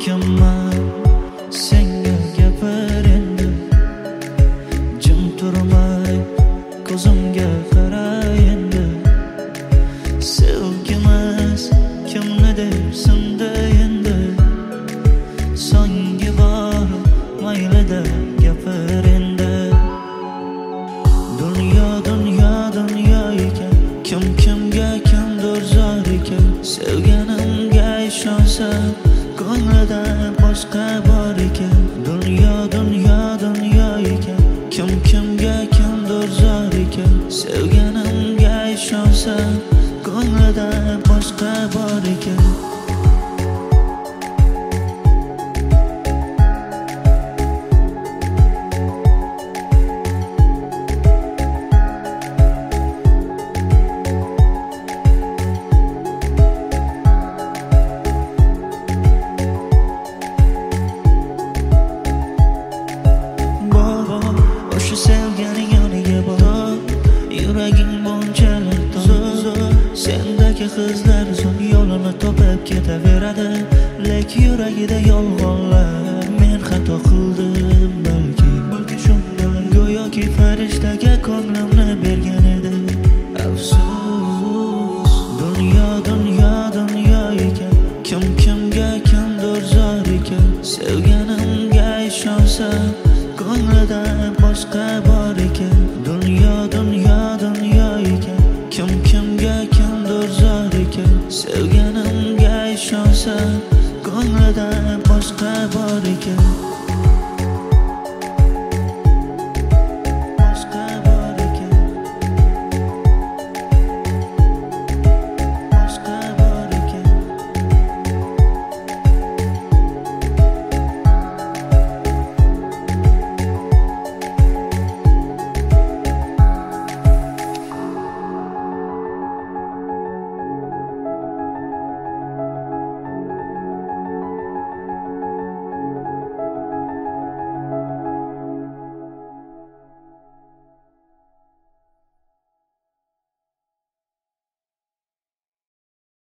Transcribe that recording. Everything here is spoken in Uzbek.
kimman senga gapir endi, jim turmay ko'zimga qara endi. Sevgimiz kimni debsindi endi, so'nggi bor maylida gapir endi. Dunyo dunyo dunyo ekan, kim kimga kimdir zor ekan. Sevganimga ishonsa ko'nglida boshqa bor ekan. Dunyo dunyo dunyo ekan, kim kimga kimdir zor ekan. Sevganimga ishonsa ko'nglida boshqa bor ekan. Sevganing yoniga bor, yuraging bunchalik zo'r. Sendagi qizlar so'ng yo'lini topib ketaveradi, lekin yuragida yolg'onlar. Men xato qildim balki shundan, go'yoki farishtaga ko'nglimni bergan edi. Afsus, dunyo dunyo dunyo ekan, kim kimga kimdir zor ekan. Sevganimga ishonsa ko'nglida boshqa bor ekan. Dunyo dunyo dunyo ekan, kim kimga kimdir zor ekan. Sevgan